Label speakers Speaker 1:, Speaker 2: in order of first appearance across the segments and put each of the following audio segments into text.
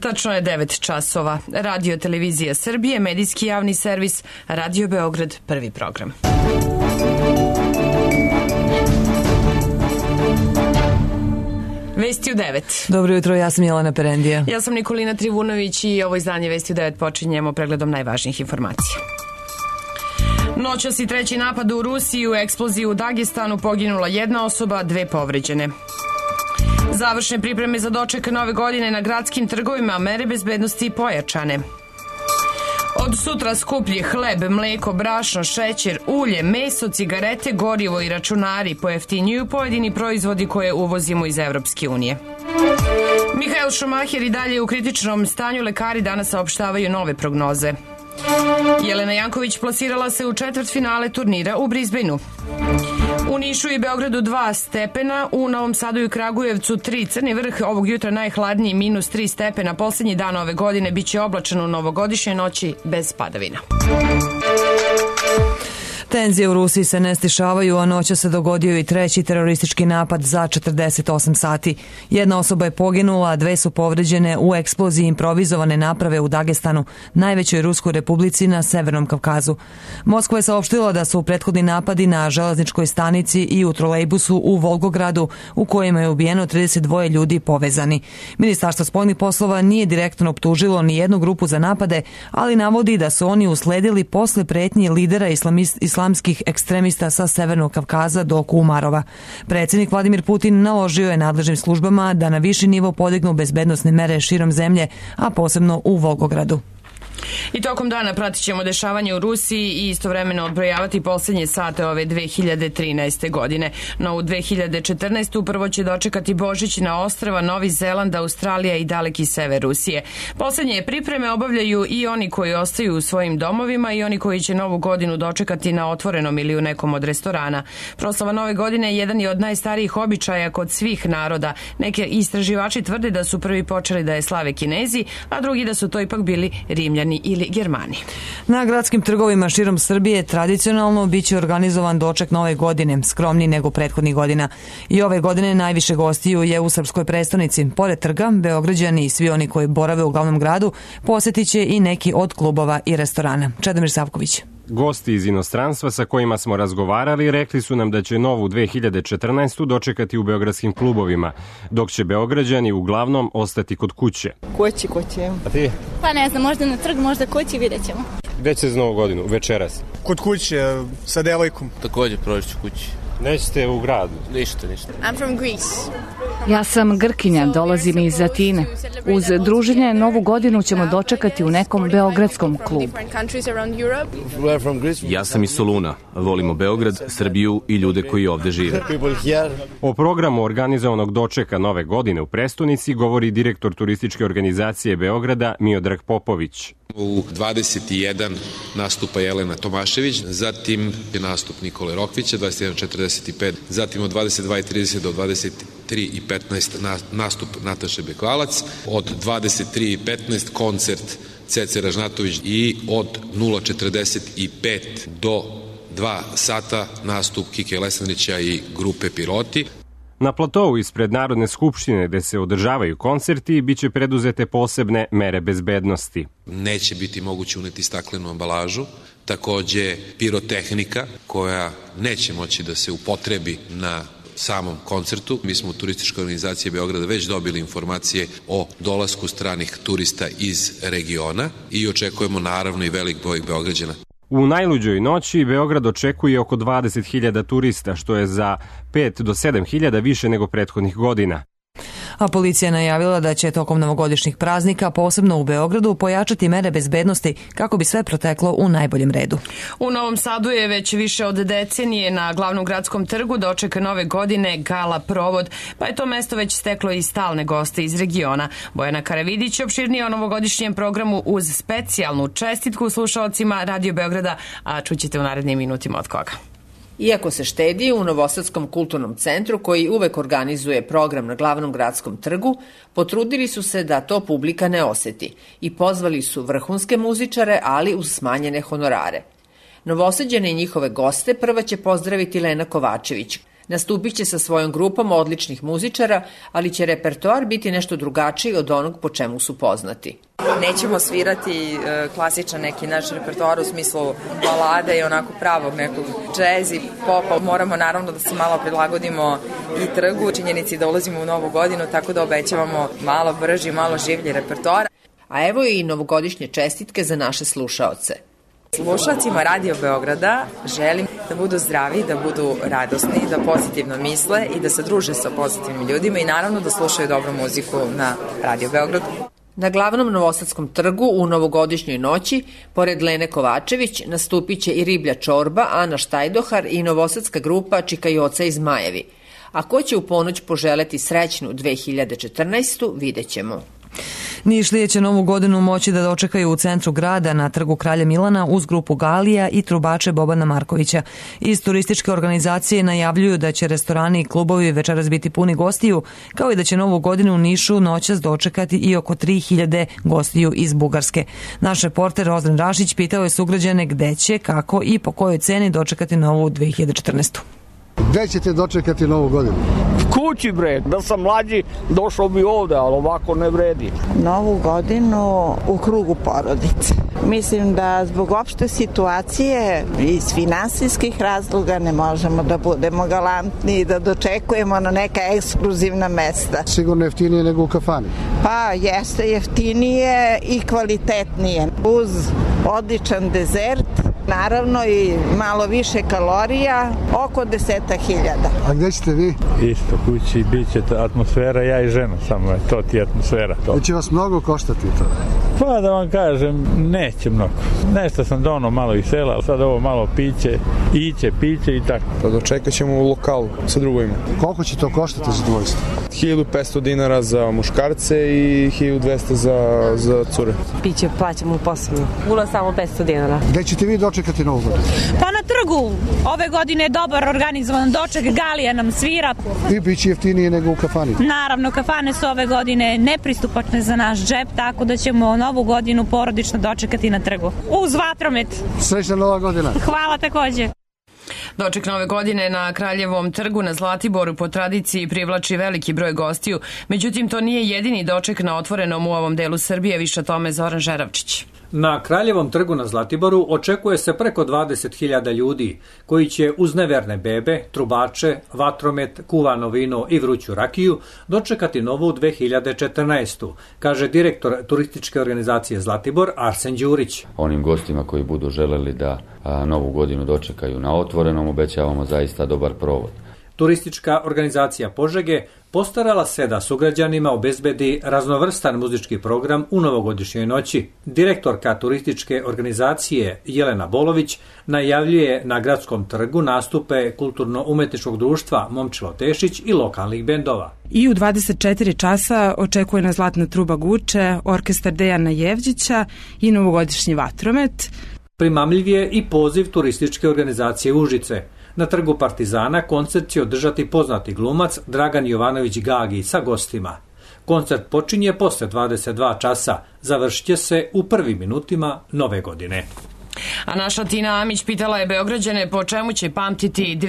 Speaker 1: Tačno je 9 časova. Radio Televizija Srbije, medijski javni servis, Radio Beograd, prvi program. Vesti u 9.
Speaker 2: Dobro jutro, ja sam Jelena Perendija.
Speaker 1: Ja sam Nikolina Trivunović i ovo izdanje Vesti u 9 počinjemo pregledom najvažnijih informacija. Noćas i treći napad u Rusiji, u eksploziji u Dagestanu poginula jedna osoba, 2 povređene. Završne pripreme za doček nove godine na gradskim trgovima, mere bezbednosti pojačane. Od sutra skuplji hleb, mleko, brašno, šećer, ulje, meso, cigarete, gorivo i računari, pojeftinjuju pojedini proizvodi koje uvozimo iz Evropske unije. Mihael Šumacher i dalje u kritičnom stanju, lekari danas saopštavaju nove prognoze. Jelena Janković plasirala se u četvrtfinale turnira u Brisbaneu. U Nišu i Beogradu 2 stepena, u Novom Sadu i Kragujevcu 3, Crni Vrh ovog jutra najhladniji -3 stepena, poslednji dan ove godine biće oblačan u novogodišnjoj noći bez padavina.
Speaker 2: Tenzije u Rusiji se ne stišavaju, a noća se dogodio i treći teroristički napad za 48 sati. Jedna osoba je poginula, a 2 su povređene u eksploziji improvizovane naprave u Dagestanu, najvećoj ruskoj republici na Severnom Kavkazu. Moskva je saopštila da su prethodni napadi na železničkoj stanici i u trolejbusu u Volgogradu, u kojima je ubijeno 32 ljudi, povezani. Ministarstvo spoljnih poslova nije direktno optužilo ni jednu grupu za napade, ali navodi da su oni usledili posle pretnje lidera islamskih ekstremista sa Severnog Kavkaza do Kumarova. Predsjednik Vladimir Putin naložio je nadležnim službama da na viši nivo podignu bezbednosne mere širom zemlje, a posebno u Volgogradu.
Speaker 1: I tokom dana pratit ćemo dešavanje u Rusiji i istovremeno odbrojavati posljednje sate ove 2013. godine. No u 2014. prvo će dočekati Božić na ostrva Novi Zeland, Australija i daleki sever Rusije. Posljednje pripreme obavljaju i oni koji ostaju u svojim domovima i oni koji će novu godinu dočekati na otvorenom ili u nekom od restorana. Proslava nove godine jedan je od najstarijih običaja kod svih naroda. Neke istraživači tvrde da su prvi počeli da je slave Kinezi, a drugi da su to ipak bili Rimljani ili Germani.
Speaker 2: Na gradskim trgovima širom Srbije tradicionalno biće organizovan doček nove godine, skromniji nego prethodnih godina. I ove godine najviše gostiju je u srpskoj prestonici. Pored trga, Beograđani i svi oni koji borave u glavnom gradu posjetit će i neki od klubova i restorana. Čedomir Savković.
Speaker 3: Gosti iz inostranstva sa kojima smo razgovarali rekli su nam da će novu 2014. dočekati u beogradskim klubovima, dok će Beograđani uglavnom ostati kod kuće.
Speaker 4: Kući.
Speaker 3: A ti?
Speaker 4: Pa ne znam, možda na trg, možda kući, vidjet ćemo.
Speaker 3: Gde će za novu godinu? Večeras?
Speaker 5: Kod kuće, sa devojkom.
Speaker 6: Također proći kući.
Speaker 3: Nećete u gradu?
Speaker 6: Ništa.
Speaker 4: I'm from Greece.
Speaker 7: Ja sam Grkinja, dolazim iz Atine. Uz druženje novu godinu ćemo dočekati u nekom beogradskom klubu.
Speaker 6: Ja sam iz Soluna. Volimo Beograd, Srbiju i ljude koji ovde žive.
Speaker 3: O programu organizovanog dočeka nove godine u prestonici govori direktor turističke organizacije Beograda Miodrag Popović.
Speaker 8: U 21 nastupa Jelena Tomašević, zatim je nastup Nikole Rokvića, 21:45, zatim od 22:30 do 23:15 nastup Nataše Bekvalac, od 23:15 koncert Cece Ražnatović i od 0:45 do 2 sata nastup Kike Lesandrića i grupe Piroti.
Speaker 3: Na platovu ispred Narodne skupštine gde se održavaju koncerti biće preduzete posebne mere bezbednosti.
Speaker 8: Neće biti moguće uneti staklenu ambalažu, takođe pirotehnika koja neće moći da se upotrebi na samom koncertu. Mi smo u turističkoj organizaciji Beograda već dobili informacije o dolasku stranih turista iz regiona i očekujemo naravno i velik broj Beograđana.
Speaker 3: U najluđoj noći Beograd očekuje oko 20.000 turista, što je za 5 do 7.000 više nego prethodnih godina.
Speaker 2: A policija je najavila da će tokom novogodišnjih praznika, posebno u Beogradu, pojačati mere bezbednosti kako bi sve proteklo u najboljem redu.
Speaker 1: U Novom Sadu je već više od decenije na glavnom gradskom trgu doček nove godine gala provod, pa je to mesto već steklo i stalne goste iz regiona. Bojana Karavidić opširnije o novogodišnjem programu uz specijalnu čestitku slušalcima Radio Beograda, a čućete u narednim minutima od koga.
Speaker 9: Iako se štedi, u Novosadskom kulturnom centru, koji uvek organizuje program na glavnom gradskom trgu, potrudili su se da to publika ne oseti i pozvali su vrhunske muzičare, ali uz smanjene honorare. Novosađane i njihove goste prva će pozdraviti Lena Kovačević, Nastupit će sa svojom grupom odličnih muzičara, ali će repertoar biti nešto drugačiji od onog po čemu su poznati.
Speaker 10: Nećemo svirati klasičan neki naš repertoar u smislu balade i onako pravog nekog džez i popa. Moramo naravno da se malo prilagodimo i trgu, činjenici da ulazimo u novu godinu, tako da obećavamo malo brži, malo življi repertoar.
Speaker 9: A evo i novogodišnje čestitke za naše slušaoce.
Speaker 10: Slušalcima Radio Beograda želim da budu zdravi, da budu radosni, da pozitivno misle i da se druže sa pozitivnim ljudima i naravno da slušaju dobru muziku na Radio Beogradu.
Speaker 9: Na glavnom novosadskom trgu u novogodišnjoj noći, pored Lene Kovačević, nastupit će i Riblja čorba, Ana Štajdohar i novosadska grupa Čikajoca iz Zmajevi. A ko će u ponoć poželeti srećnu 2014. vidjet ćemo.
Speaker 2: Nišlije će novu godinu moći da dočekaju u centru grada na trgu Kralja Milana uz grupu Galija i trubače Bobana Markovića. Iz turističke organizacije najavljuju da će restorani i klubovi večeras biti puni gostiju, kao i da će novu godinu u Nišu noćas dočekati i oko 3000 gostiju iz Bugarske. Naš reporter Ozren Rašić pitao je sugrađane gde će, kako i po kojoj ceni dočekati novu 2014.
Speaker 11: Gde ćete dočekati novu godinu?
Speaker 12: Kući bre, da sam mlađi došao bi ovde, ali ovako ne vredi.
Speaker 13: Novu godinu u krugu porodice. Mislim da zbog opšte situacije iz finansijskih razloga ne možemo da budemo galantni i da dočekujemo na neka ekskluzivna mesta.
Speaker 11: Sigurno jeftinije nego u kafani?
Speaker 13: Pa jeste jeftinije i kvalitetnije. Uz odličan dezert, naravno i malo više kalorija, oko 10.000.
Speaker 11: A gde ćete vi?
Speaker 12: Isto kući, bit će atmosfera, ja i žena, samo je to ti atmosfera. To.
Speaker 11: Će vas mnogo koštati to?
Speaker 12: Pa da vam kažem, neće mnogo. Nešto sam donao malo iz sela, ali sad ovo malo piće i tako.
Speaker 14: Pa dočekat ćemo u lokalu sa drugovima.
Speaker 11: Koliko će to koštati za dvojstvo?
Speaker 14: 1500 dinara za muškarce i 1200 za cure.
Speaker 15: Piće plaćamo posebno. Ula samo 500 dinara.
Speaker 11: Gde ćete vi dočekati novu godinu?
Speaker 16: Pa na trgu. Ove godine je dobar organizovan doček, Galija nam svira.
Speaker 11: I bit će jeftinije nego u kafani?
Speaker 16: Naravno, kafane su ove godine nepristupačne za naš džep, tako da ćemo novu godinu porodično dočekati na trgu. Uz vatromet.
Speaker 11: Srećna nova godina.
Speaker 16: Hvala takođe.
Speaker 1: Doček nove godine na Kraljevom trgu na Zlatiboru po tradiciji privlači veliki broj gostiju, međutim to nije jedini doček na otvorenom u ovom delu Srbije, više o tome Zoran Žeravčić.
Speaker 17: Na Kraljevom trgu na Zlatiboru očekuje se preko 20.000 ljudi, koji će uz neverne bebe, trubače, vatromet, kuvano vino i vruću rakiju dočekati novu 2014. kaže direktor turističke organizacije Zlatibor Arsen Đurić.
Speaker 18: Onim gostima koji budu želeli da novu godinu dočekaju na otvorenom obećavamo zaista dobar provod.
Speaker 17: Turistička organizacija Požege postarala se da sugrađanima obezbedi raznovrstan muzički program u novogodišnjoj noći. Direktorka turističke organizacije Jelena Bolović najavljuje na gradskom trgu nastupe kulturno-umetničkog društva Momčilo Tešić i lokalnih bendova.
Speaker 19: I u 24 časa očekuje na Zlatna truba Guče, orkestar Dejana Jevđića i novogodišnji vatromet.
Speaker 17: Primamljiv je i poziv turističke organizacije Užice. Na trgu Partizana koncert će održati poznati glumac Dragan Jovanović Gagi sa gostima. Koncert počinje posle 22 časa, završit će se u prvim minutima nove godine.
Speaker 1: A naša Tina Amić pitala je Beograđane po čemu će pamtiti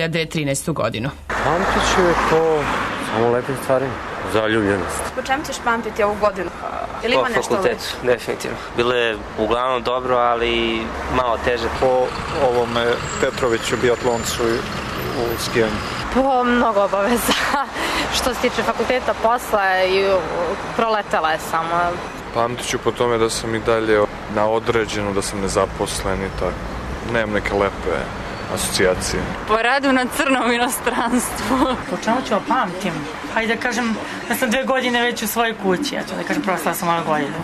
Speaker 1: 2013. godinu.
Speaker 20: Pamtit ću je po samo lepim stvarima. Zaljubljenost.
Speaker 21: Po čemu ćeš pamtiti ovu godinu? Ili ima nešto
Speaker 20: fakultetu, definitivno. Bilo je uglavnom dobro, ali malo teže.
Speaker 22: Po ovome Petroviću, biatloncu u skijanju.
Speaker 21: Po mnogo obaveza. Što se tiče fakulteta, posla i proletala je samo.
Speaker 22: Pamtit ću po tome da sam i dalje na određenu, da sam nezaposlen i tako. Nemam neke lepe asocijacije.
Speaker 21: Po radu na crnom inostranstvu.
Speaker 23: Po čemu ću pamtim? Hajde da kažem da sam 2 godine već u svojoj kući. Ja ću da kažem prosto da sam malo godinu.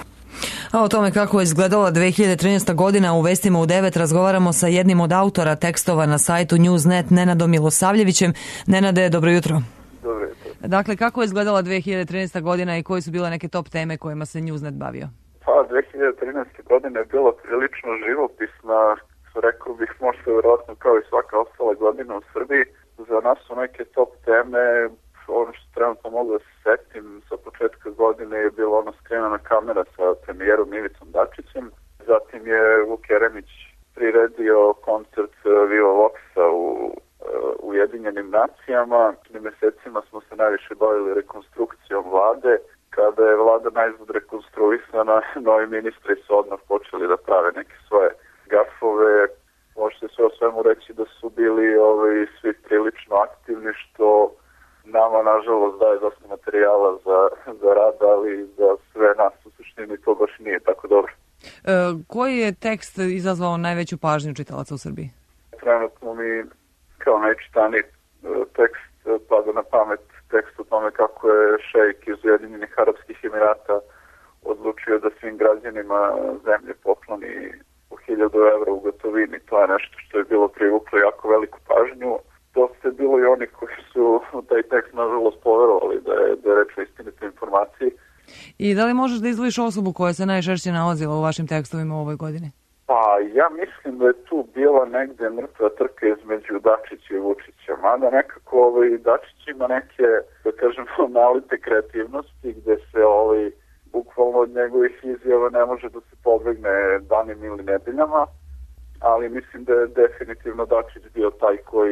Speaker 2: A o tome kako je izgledala 2013. godina u Vestima u 9 razgovaramo sa jednim od autora tekstova na sajtu Newsnet, Nenadom Milosavljevićem. Nenade, dobro jutro.
Speaker 24: Dobro jutro.
Speaker 2: Dakle, kako je izgledala 2013. godina i koje su bile neke top teme kojima se Newsnet bavio?
Speaker 24: Pa, 2013. godina je bila prilično živopisna, rekao bih možda vjerojatno kao i svaka ostala godina u Srbiji. Za nas su neke top teme, ono što trenutno mogu da se setim sa početka godine je bilo ono skrenana kamera sa premijerom Ivicom Dačićem. Zatim je Vuk Jeremić priredio koncert Viva Voxa u Ujedinjenom Ujedinjenim nacijama. Mesecima smo se najviše bavili rekonstrukcijom vlade. Kada je vlada najzad rekonstruisana, novi ministri su odmah počeli da prave neke svoje gafove. Možete sve o svemu reći da su bili svi prilično aktivni, što nama nažalost daje dosta materijala za rad, ali za sve nas u suštini to baš nije tako dobro.
Speaker 2: Koji je tekst izazvao najveću pažnju čitalaca u Srbiji?
Speaker 24: Trenutno mi kao najčitaniji tekst pada na pamet tekst o tome kako je šejk iz Ujedinjenih Arapskih Emirata odlučio da svim građanima zemlje pokloni po 1000 evra u gotovini. To je nešto što je bilo privuklo jako veliku pažnju. Dosta je bilo i oni koji su taj tekst nažalost poverovali da je reč o istinitoj informaciji.
Speaker 2: I da li možeš da izdvojiš osobu koja se najčešće nalazila u vašim tekstovima u ovoj godini?
Speaker 24: Pa ja mislim da je tu bila negde mrtva trka između Dačića i Vučića. Mada nekako Dačić ima neke, da kažemo, nalite kreativnosti gde se bukvalno od njegovih izjava ne može da se pobegne danima ili nedeljama, ali mislim da je definitivno Dačić bio taj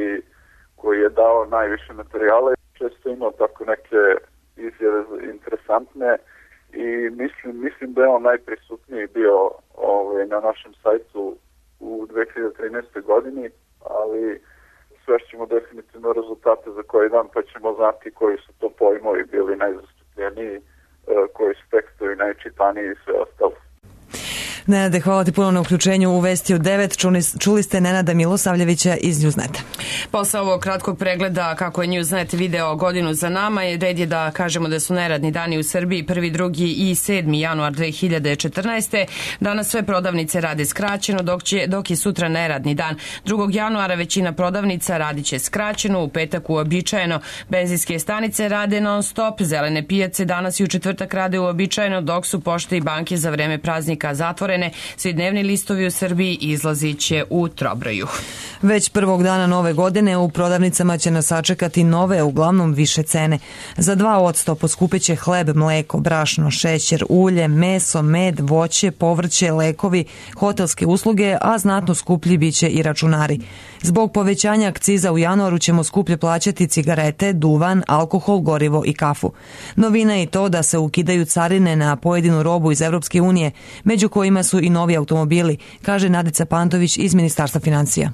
Speaker 24: koji je dao najviše materijala i često imao tako neke izjave interesantne i mislim da je on najprisutniji bio na našem sajtu u 2013. godini, ali svešćemo definitivno rezultate za koji dan, pa ćemo znati koji su to pojmovi bili najzastupljeniji, koji su tekstovi najčitaniji i sve ostalo.
Speaker 2: Nenade, hvala ti puno na uključenju u Vesti u 9. Čuli ste Nenada Milosavljevića iz Newsneta.
Speaker 1: Posle ovog kratkog pregleda kako je Newsnet video godinu za nama, red je da kažemo da su neradni dani u Srbiji 1., 2. i 7. januar 2014. Danas sve prodavnice rade skraćeno, dok je sutra neradni dan. 2. januara većina prodavnica radiće skraćeno, u petak uobičajeno. Benzinske stanice rade non stop, zelene pijace danas i u četvrtak rade uobičajeno, dok su pošte i banke za vreme praznika zatvorene. Svi dnevni listovi u Srbiji izlazit će u trobroju.
Speaker 2: Već prvog dana nove godine u prodavnicama će nas sačekati nove, uglavnom više cene. Za 2% poskupeće hleb, mleko, brašno, šećer, ulje, meso, med, voće, povrće, lekovi, hotelske usluge, a znatno skuplji biće i računari. Zbog povećanja akciza u januaru ćemo skuplje plaćati cigarete, duvan, alkohol, gorivo i kafu. Novina je i to da se ukidaju carine na pojedinu robu iz Evropske unije, među kojima su i novi automobili, kaže Nadica Pantović iz Ministarstva finansija.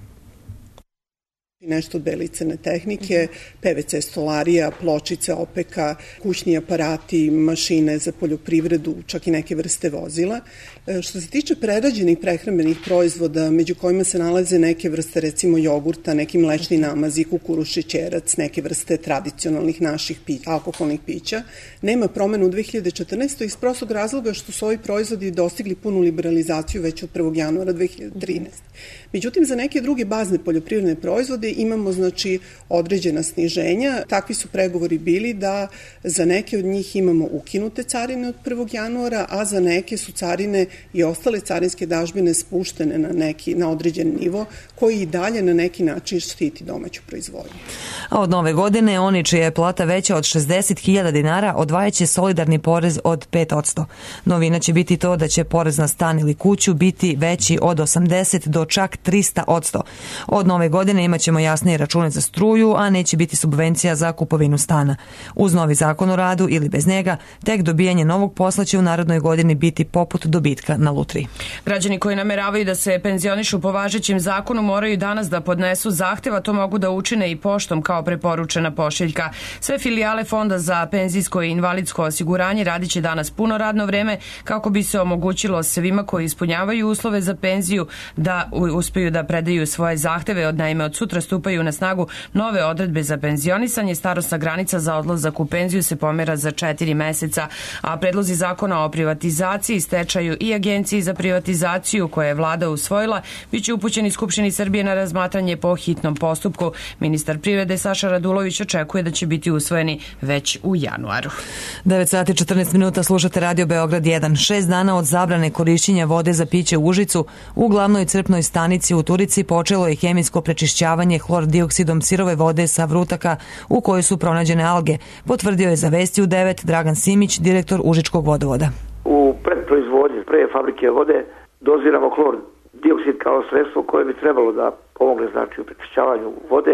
Speaker 4: Nešto od belicene tehnike, PVC stolarija, pločice, opeka, kućni aparati, mašine za poljoprivredu, čak i neke vrste vozila. Što se tiče prerađenih prehrambenih proizvoda, među kojima se nalaze neke vrste recimo jogurta, neki mlečni namazi, kukuruz, šećerac, neke vrste tradicionalnih naših alkoholnih pića, nema promena u 2014. iz prostog razloga što su ovi proizvodi dostigli punu liberalizaciju već od 1. januara 2013. Međutim, za neke druge bazne poljoprivredne proizvode imamo određena sniženja. Takvi su pregovori bili da za neke od njih imamo ukinute carine od 1. januara, a za neke su carine i ostale carinske dažbine spuštene na određen nivo koji i dalje na neki način štiti domaću proizvodnju.
Speaker 2: A od nove godine oni čija je plata veća od 60.000 dinara odvajaće solidarni porez od 5%. Novina će biti to da će porez na stan ili kuću biti veći od 80 do čak 300%. Od nove godine imat ćemo jasnije račune za struju, a neće biti subvencija za kupovinu stana. Uz novi zakon o radu ili bez njega, tek dobijanje novog posla će u narednoj godini biti poput dobitka na lutriji.
Speaker 1: Građani koji nameravaju da se penzionišu po važećem zakonu moraju danas da podnesu zahtev, a to mogu da učine i poštom kao preporučena pošiljka. Sve filijale Fonda za penzijsko i invalidsko osiguranje radiće danas puno radno vreme kako bi se omogućilo svima koji ispunjavaju uslove za penziju da uspeju da predaju svoje zahteve. Naime, od sutra stupaju na snagu nove odredbe za penzionisanje. Starosna granica za odlazak u penziju se pomera za 4 meseca, a predlozi zakona o privatizaciji, stečaju i agenciji za privatizaciju koje je vlada usvojila biće upućeni Skupštini Srbije na razmatranje po hitnom postupku. Ministar privrede Saša Radulović očekuje da će biti usvojeni već u januaru.
Speaker 2: 9 sati 14 minuta slušate Radio Beograd 1. 6 dana od zabrane korišćenja vode za piće u Užicu, u glavnoj crpnoj stanici u Turici počelo je hemijsko prečišćavanje hlordioksidom sirove vode sa vrutaka u kojoj su pronađene alge, potvrdio je za Vesti u 9 Dragan Simić, direktor Užičkog vodovoda.
Speaker 5: U predproizvodnji pre fabrike vode doziramo hlordioksid kao sredstvo koje bi trebalo da pomogne u prečišćavanju vode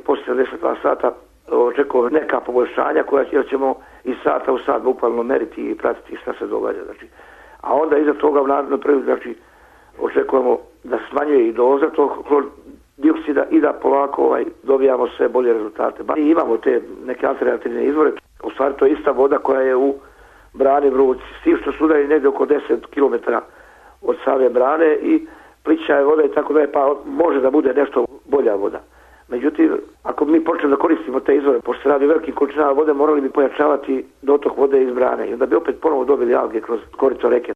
Speaker 5: poslije 72 sata očekujemo neka poboljšanja koja ćemo iz sata u sat bukvalno meriti i pratiti šta se događa. Znači, a onda iza toga u narednom periodu, znači, očekujemo da smanjuje i doza tog dioksida i da polako dobijamo sve bolje rezultate. I imamo te neke alternativne izvore. U stvari to je ista voda koja je u brani Vruci. S tim što su udalji negdje oko 10 km od same brane i plića je voda i tako da je, pa može da bude nešto bolja voda. Međutim, ako mi počnemo da koristimo te izvore, pošto se radi velikim količinama vode, morali bi pojačavati dotok vode iz brane i onda bi opet ponovo dobili alge kroz korito reke.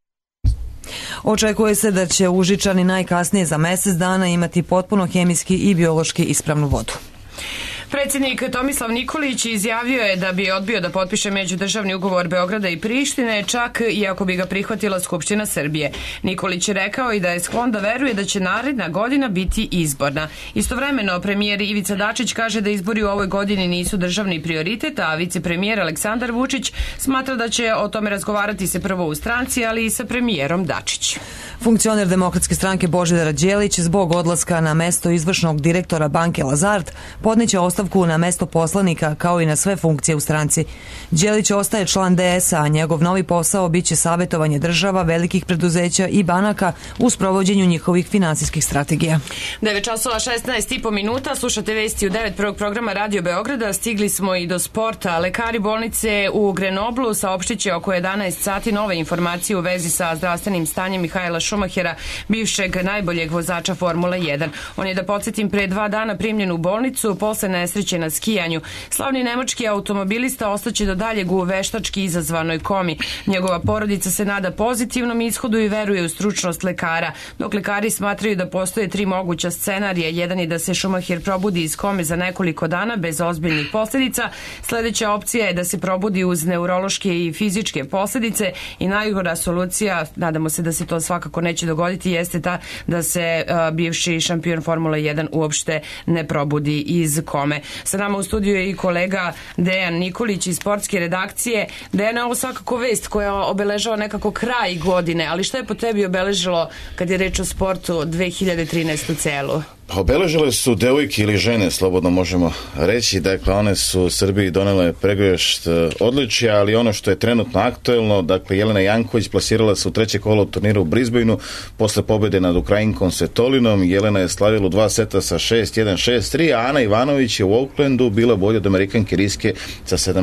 Speaker 2: Očekuje se da će Užičani najkasnije za mjesec dana imati potpuno hemijski i biološki ispravnu vodu.
Speaker 1: Predsjednik Tomislav Nikolić izjavio je da bi odbio da potpiše međudržavni ugovor Beograda i Prištine, čak i ako bi ga prihvatila Skupština Srbije. Nikolić je rekao i da je sklon da veruje da će naredna godina biti izborna. Istovremeno, premijer Ivica Dačić kaže da izbori u ovoj godini nisu državni prioritet, a vicepremijer Aleksandar Vučić smatra da će o tome razgovarati se prvo u stranci, ali i sa premijerom Dačić.
Speaker 2: Funkcioner Demokratske stranke Božidar Đelić zbog odlaska na mesto izvršnog direktora banke Lazard podneće ostavku na mesto poslanika kao i na sve funkcije u stranci. Đelić ostaje član DS-a, a njegov novi posao biće savjetovanje država, velikih preduzeća i banaka u sprovođenju njihovih finansijskih strategija.
Speaker 1: 9 časova 16,5 minuta, slušate vesti u 9 prvog programa Radio Beograda. Stigli smo i do sporta. Lekari bolnice u Grenoblu saopštit će oko 11 sati nove informacije u vezi sa zdravstvenim stanjem Mihaela Šumahera, bivšeg najboljeg vozača Formule 1. On je, da podsjetim, pre 2 dana primljen u bolnicu posle nesreće na skijanju. Slavni nemački automobilista ostaće do daljeg u veštački izazvanoj komi. Njegova porodica se nada pozitivnom ishodu i veruje u stručnost lekara, dok lekari smatraju da postoje 3 moguća scenarija. Jedan je da se Schumacher probudi iz kome za nekoliko dana bez ozbiljnih posljedica. Sljedeća opcija je da se probudi uz neurološke i fizičke posljedice i najgora solucija, nadamo se da se to svakako neće dogoditi, jeste ta da se bivši šampion Formule 1 uopšte ne probudi iz kome. Sa nama u studiju je i kolega Dejan Nikolić iz sportske redakcije. Dejan, je ovo svakako vest koja obeležava nekako kraj godine, ali šta je po tebi obeležilo kad je reč o sportu 2013. celu?
Speaker 3: Obeležile su devojke ili žene, slobodno možemo reći. Dakle, one su Srbiji donele pregršt odličja, ali ono što je trenutno aktuelno, dakle, Jelena Janković plasirala se u 3. kolo turnira u Brisbaneu posle pobjede nad Ukrajinkom Svitolinom. Jelena je slavila u 2 seta sa 6-1, 6-3, a Ana Ivanović je u Oaklandu bila bolja od Amerikanke Riske sa 7-5,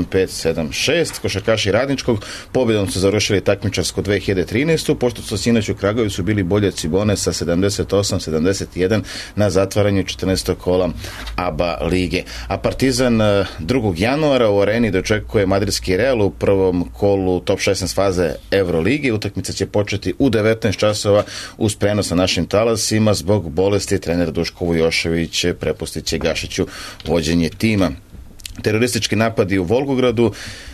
Speaker 3: 7-6. Košarkaši Radničkog pobjedom su završili takmičarsku 2013. pošto su sinoć u Kragujevcu bili bolje od Cibone sa 78-71 na zatvaranju 14. kola ABA lige. A Partizan 2. januara u Areni dočekuje madridski Real u prvom kolu top 16 faze Euroligi. Utakmica će početi u 19 časova uz prenos na našim talasima. Zbog bolesti trener Duško Vujošević prepustit će Gašiću vođenje tima. Teroristički napadi u Volgogradu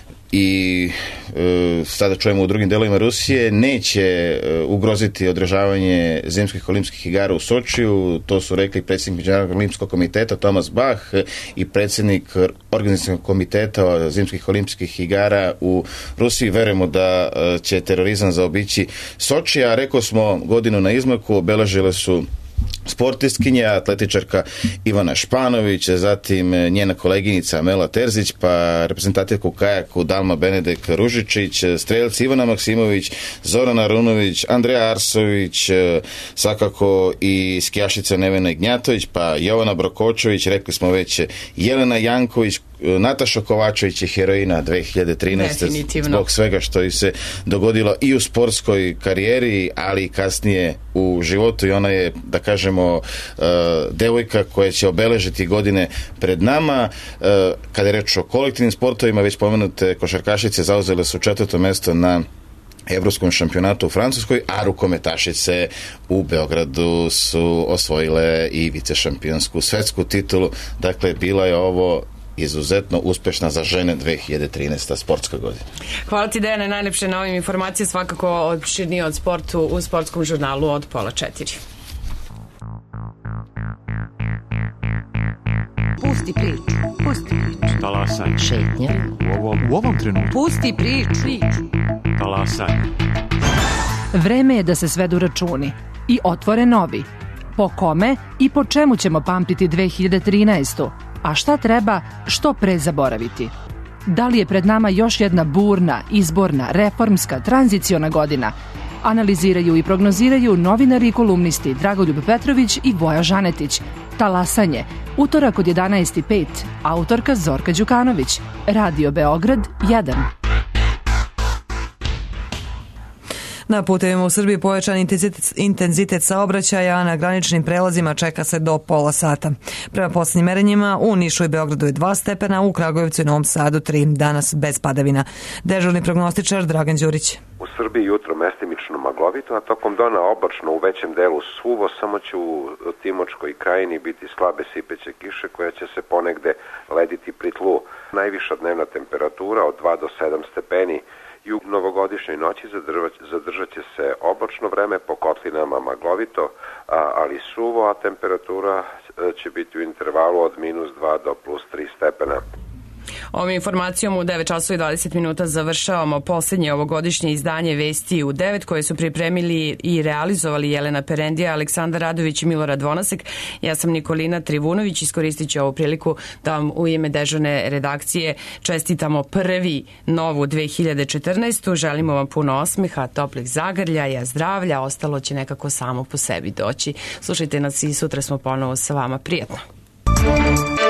Speaker 3: i sada čujemo u drugim delovima Rusije neće ugroziti održavanje zimskih olimpijskih igara u Sočiju. To su rekli predsjednik Međunarodnog olimpijskog komiteta Thomas Bach i predsjednik organizacionog komiteta zimskih olimpijskih igara u Rusiji. Verujemo da će terorizam zaobići Soči, a rekao smo godinu na izmaku obeležile su sportistkinja, atletičarka Ivana Španović, zatim njena koleginica Mela Terzić, pa reprezentativka u kajaku Dalma Benedek Ružičić, strelci Ivana Maksimović, Zorana Runović, Andreja Arsović, svakako i skijašica Nevena Ignjatović, pa Jovana Brokočević, rekli smo već Jelena Janković, Nataša Kovačević je heroina 2013. zbog svega što je se dogodilo i u sportskoj karijeri, ali i kasnije u životu, i ona je, da kažemo, devojka koja će obeležiti godine pred nama. Kada je reč o kolektivnim sportovima, već pomenute košarkašice zauzele su 4. mesto na Evropskom šampionatu u Francuskoj, a rukometašice u Beogradu su osvojile i vicešampionsku svetsku titulu. Dakle, bila je ovo izuzetno uspešna za žene 2013. sportska godina.
Speaker 1: Hvala ti, Dejane, najlepše na ovim informacije, svakako opširnije od sportu u sportskom žurnalu od 3:30.
Speaker 6: Pusti priču. Pusti priču.
Speaker 7: Talasaj.
Speaker 6: Šetnja.
Speaker 7: U ovom trenutku.
Speaker 6: Pusti priču.
Speaker 7: Talasaj.
Speaker 8: Vreme je da se svedu računi i otvore novi. Po kome i po čemu ćemo pamtiti 2013. a šta treba što pre zaboraviti. Da li je pred nama još jedna burna, izborna, reformska, tranziciona godina? Analiziraju i prognoziraju novinari i kolumnisti Dragoljub Petrović i Voja Žanetić. Talasanje, utorak od 11:05, autorka Zorka Đukanović, Radio Beograd 1.
Speaker 2: Na putevima u Srbiji pojačan intenzitet saobraćaja, a na graničnim prelazima čeka se do pola sata. Prema posljednjim merenjima u Nišu i Beogradu je 2 stepena, u Kragujevcu i Novom Sadu 3, danas bez padavina. Dežurni prognostičar Dragan Đurić.
Speaker 9: U Srbiji jutro mestimično maglovito, a tokom dana oblačno u većem delu suvo, samo će u Timočkoj krajini biti slabe sipeće kiše koja će se ponegde lediti pri tlu. Najviša dnevna temperatura od 2 do 7 stepeni. I u novogodišnjoj noći zadržat će se oblačno vreme, po kotlinama maglovito, ali suvo, a temperatura će biti u intervalu od -2 do +3 stepena.
Speaker 1: Ovom informacijom u 9 časova i 20 minuta završavamo posljednje ovogodišnje izdanje Vesti u 9 koje su pripremili i realizovali Jelena Perendija, Aleksandar Radović i Milorad Vonasek. Ja sam Nikolina Trivunović, iskoristit ću ovu priliku da vam u ime dežurne redakcije čestitamo prvi novu 2014. Želimo vam puno osmeha, toplih zagrljaja, zdravlja, ostalo će nekako samo po sebi doći. Slušajte nas i sutra smo ponovo sa vama. Prijatno.